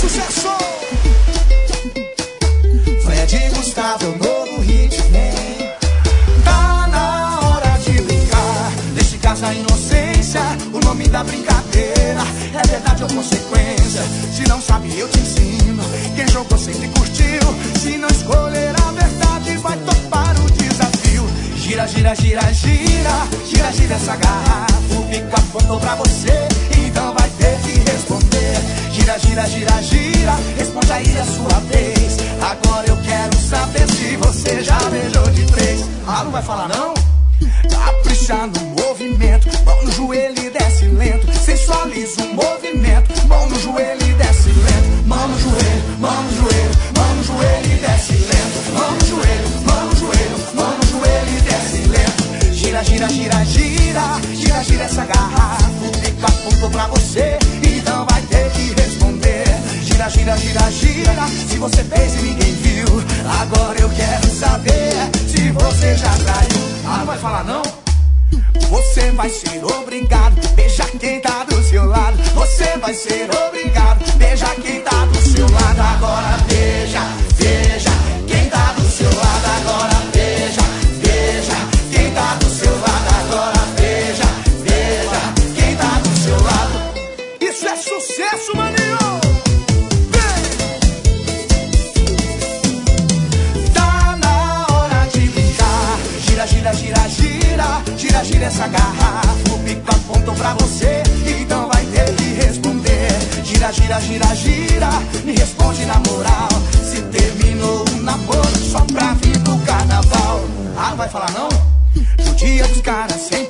sucesso! Fred Gustavo é o novo hit, vem. Tá na hora de brincar. Deixe casa a inocência, o nome da brincadeira é verdade ou consequência. Se não sabe, eu te ensino. Quem jogou sempre curtiu. Se não escolher a verdade, vai topar o desafio. Gira, gira, gira, gira, gira, gira essa garrafa. O bico apontou pra você, então vai ter que responder. Gira, gira, gira, gira, responde aí a sua vez. Agora eu quero saber se você já beijou de três. Ah, não vai falar não? Capricha no movimento, mão no joelho e desce lento. Sensualiza o movimento, mão no joelho e desce lento. Mão no joelho, mão no joelho, mão no joelho e desce lento. Mão no joelho, mão no joelho, mão no joelho e desce lento. Gira, gira, gira, gira, gira, gira essa garrafa. O bico apontou pra você, então vai ter que responder. Gira, gira, gira, gira, se você fez e ninguém viu. Agora eu quero saber se você já traiu. Ah, não vai falar não? Você vai ser obrigado, beija quem tá do seu lado. Você vai ser obrigado, beija quem tá do seu lado. Agora beija, beija quem tá do seu lado. Agora beija, beija quem tá do seu lado. Agora beija, beija quem tá do seu lado. Isso é sucesso, maninho! Gira, gira, gira, gira, gira essa garrafa. O bico apontou pra você, então vai ter que responder. Gira, gira, gira, gira, me responde na moral. Se terminou o namoro só pra vir pro carnaval. Ah, não vai falar não? No dia dos caras sem